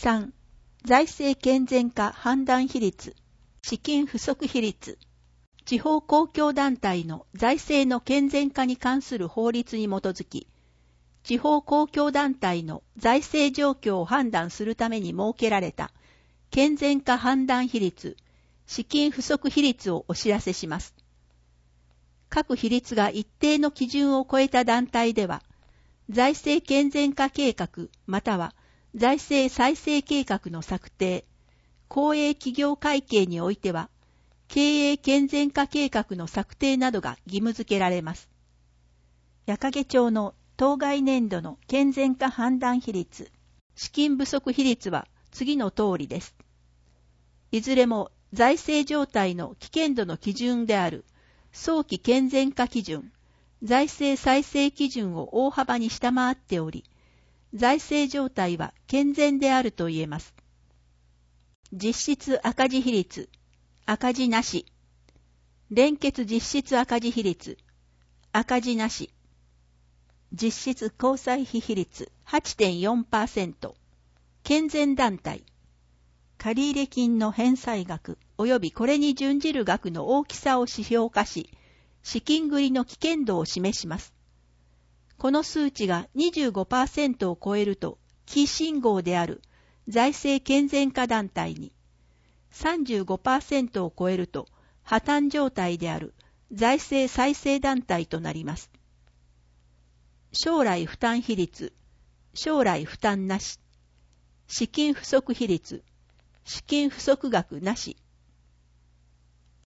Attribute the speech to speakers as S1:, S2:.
S1: 3、財政健全化判断比率、資金不足比率。地方公共団体の財政の健全化に関する法律に基づき、地方公共団体の財政状況を判断するために設けられた健全化判断比率、資金不足比率をお知らせします。各比率が一定の基準を超えた団体では、財政健全化計画または財政再生計画の策定、公営企業会計においては、経営健全化計画の策定などが義務付けられます。矢掛町の当該年度の健全化判断比率、資金不足比率は次の通りです。いずれも財政状態の危険度の基準である早期健全化基準、財政再生基準を大幅に下回っており、財政状態は健全であると言えます。実質赤字比率、赤字なし。連結実質赤字比率、赤字なし。実質公債費比率 8.4%。健全団体。借入金の返済額及びこれに準じる額の大きさを指標化し、資金繰りの危険度を示します。この数値が 25% を超えると、非信号である財政健全化団体に、35% を超えると破綻状態である財政再生団体となります。将来負担比率、将来負担なし。資金不足比率、資金不足額なし。